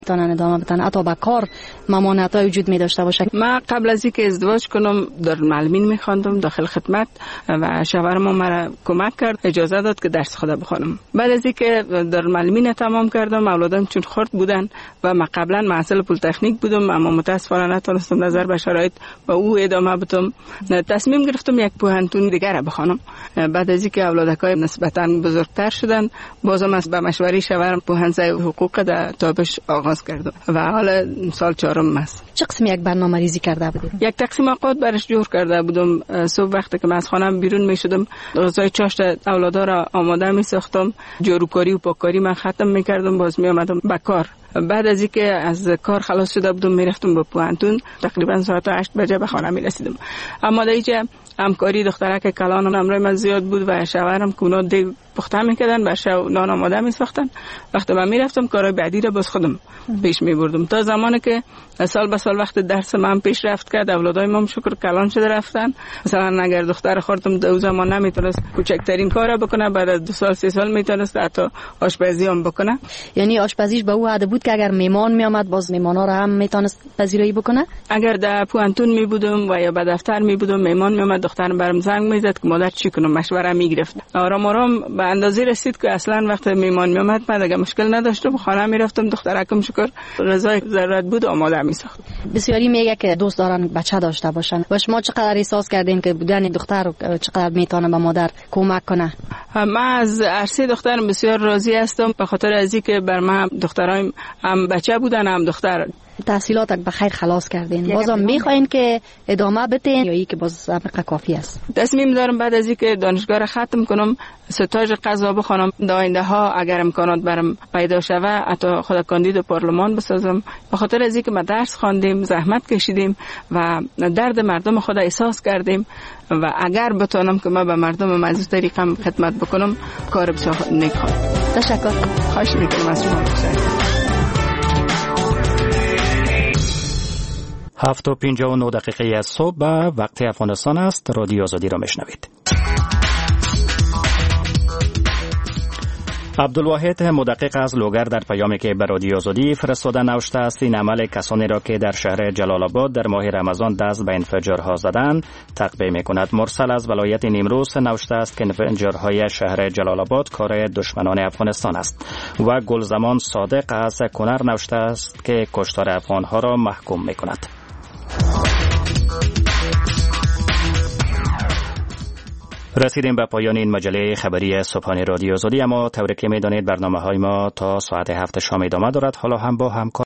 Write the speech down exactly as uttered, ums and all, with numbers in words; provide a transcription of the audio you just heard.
تانن ادامه بدن، حتی با کار ممانعت های وجود می داشته باشه. من قبل از اینکه ازدواج کنم دارالمعلمین میخواندم داخل خدمت و شوهرم مرا کمک کرد، اجازه داد که درس خود بخونم. بعد از اینکه دارالمعلمین تمام کردم، اولادم چون خرد بودن و من قبلا محصل پلی‌تکنیک بودم اما متاسفانه نتونستم نظر به شرایط و او ادامه بدم. تصمیم گرفتم یک پوهنتون دیگر را بخونم. بعد از اینکه اولادکای نسبتا بزرگتر شدن، بازم از به مشوره شوهرم پوهنځی حقوق در تابش آغاز کردم و حالا سال چهارم است. چه قسم یک برنامه ریزی کرده بودید؟ یک تقسیم اوقات برش جور کرده بودم. صبح وقتی که من از خانم بیرون می شدم غذای چاشت اولادا را آماده می ساختم، جاروکاری و پاککاری من ختم می کردم، باز می آمدم به کار. بعد از اینکه از کار خلاص شده بودم میرفتم به پوهنتون، تقریبا ساعت هشت بجه به خانه می رسیدم. اما در اینجا همکاری دخترک کلان امرای من زیاد بود و شوهرم که اونا دیگ پخته میکردن، بر شو نان آماده میساختن. وقتی من میرفتم کارهای بعدی را باز خودم پیش میبردم تا زمانی که سال به سال وقت درس من پیش رفت کرد، اولادای ما شکر کلان شده رفتن. مثلا اگر دختر خودم دو زمان نمیتونست کوچکترین کارا بکنه، بعد از دو سال سه سال میتونست حتی آشپزی هم بکنه. یعنی آشپزیش به او عاده بود که اگر میمان میامد باز میمانا را هم میتونست پذیرایی بکنه. اگر در پوهنتون می بودم و یا به دفتر می بودم، میمان میامد دخترم برام زنگ میزد که مادر چی کنم، مشوره میگرفت. آرام آرام به اندازه رسید که اصلا وقت میمان میامد من دیگه مشکل نداشتم، خانه میرفتم، دخترکم شکر غذای ضرورت بود آماده میساخت. بسیاری میگه که دوست دارن بچه داشته باشن و شما چقدر احساس کردین که بودن دختر چقدر میتونه به مادر کمک کنه؟ من از عرصه دخترم بسیار راضی هستم، به خاطر از اینکه بر من دخترایم هم بچه بودن هم دختر. تحصیلات به خیر خلاص کردین، بازم میخواین که ادامه بدین یا ای که باز همه کافی است؟ تصمیم دارم بعد از اینکه دانشگاه را ختم کنم ستاژ قضا بخونم، در آینده ها اگر امکانات برام پیدا شوه حتی خود کاندید پارلمان بسازم. به خاطر از اینکه ما درس خواندیم، زحمت کشیدیم و درد مردم خود احساس کردیم و اگر بتونم که ما به مردم از این طریقم خدمت بکنم، کار بسیار نیک خواهد. تشکر. خواهش میکنم از شما. هفت و پنجاه و نه دقیقه از صبح به وقت افغانستان است. رادیو آزادی را میشنوید. عبدالواحد مدقق از لوگر در پیامی که به رادیو آزادی فرستاده نوشته است این عمل کسانی را که در شهر جلال آباد در ماه رمضان دست به انفجارها زدند تقبیح می‌کند. مرسل از ولایت نیمروز نوشته است که انفجارهای شهر جلال آباد کار دشمنان افغانستان است و گلزمان صادق از کنر نوشته است که کشتار افغانها را محکوم می‌کند. رسیدیم به پایان این مجله خبری صبحانه رادیو آزادی، اما طوری که می‌دانید برنامه‌های ما تا ساعت هفت شام ادامه دارد. حالا هم با همکار